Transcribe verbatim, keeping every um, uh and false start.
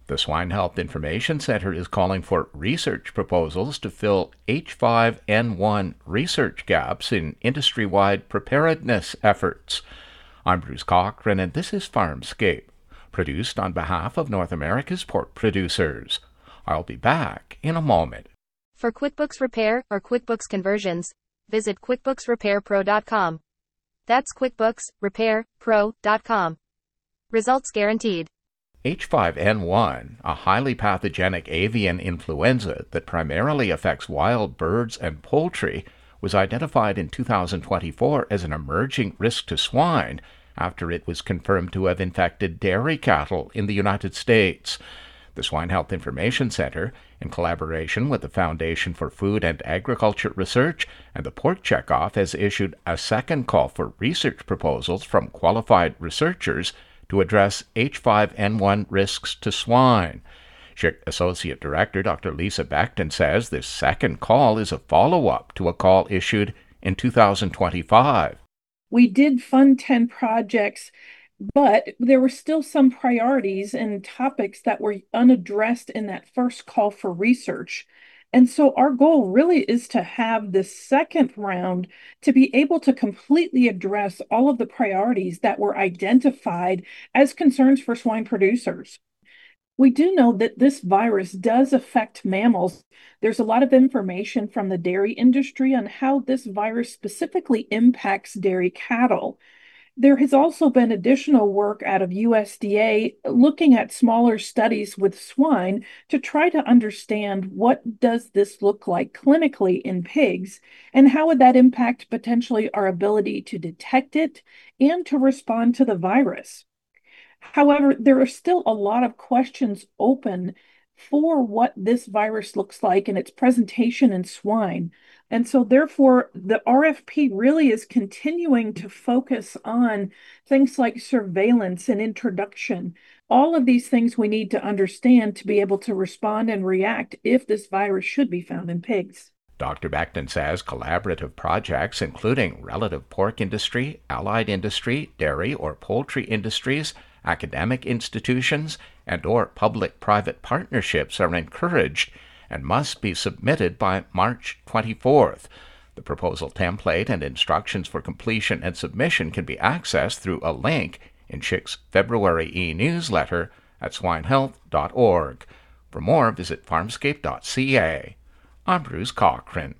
The Swine Health Information Center is calling for research proposals to fill H five N one research gaps in industry-wide preparedness efforts. I'm Bruce Cochran, and this is Farmscape, produced on behalf of North America's pork producers. I'll be back in a moment. For QuickBooks Repair or QuickBooks Conversions, visit QuickBooks Repair Pro dot com. That's QuickBooks Repair Pro dot com. Results guaranteed. H five N one, a highly pathogenic avian influenza that primarily affects wild birds and poultry, was identified in two thousand twenty-four as an emerging risk to swine after it was confirmed to have infected dairy cattle in the United States. The Swine Health Information Center, in collaboration with the Foundation for Food and Agriculture Research and the Pork Checkoff, has issued a second call for research proposals from qualified researchers to address H five N one risks to swine. S H I C Associate Director Doctor Lisa Becton says this second call is a follow-up to a call issued in two thousand twenty-five. We did fund ten projects, but there were still some priorities and topics that were unaddressed in that first call for research. And so our goal really is to have this second round to be able to completely address all of the priorities that were identified as concerns for swine producers. We do know that this virus does affect mammals. There's a lot of information from the dairy industry on how this virus specifically impacts dairy cattle. There has also been additional work out of U S D A looking at smaller studies with swine to try to understand what does this look like clinically in pigs and how would that impact potentially our ability to detect it and to respond to the virus. However, there are still a lot of questions open for what this virus looks like and its presentation in swine. And so therefore, the R F P really is continuing to focus on things like surveillance and introduction. All of these things we need to understand to be able to respond and react if this virus should be found in pigs. Doctor Becton says collaborative projects, including relative pork industry, allied industry, dairy or poultry industries, academic institutions, and or public-private partnerships are encouraged and must be submitted by March twenty-fourth. The proposal template and instructions for completion and submission can be accessed through a link in S H I C's February e-newsletter at swine health dot org. For more, visit farmscape dot c a. I'm Bruce Cochran.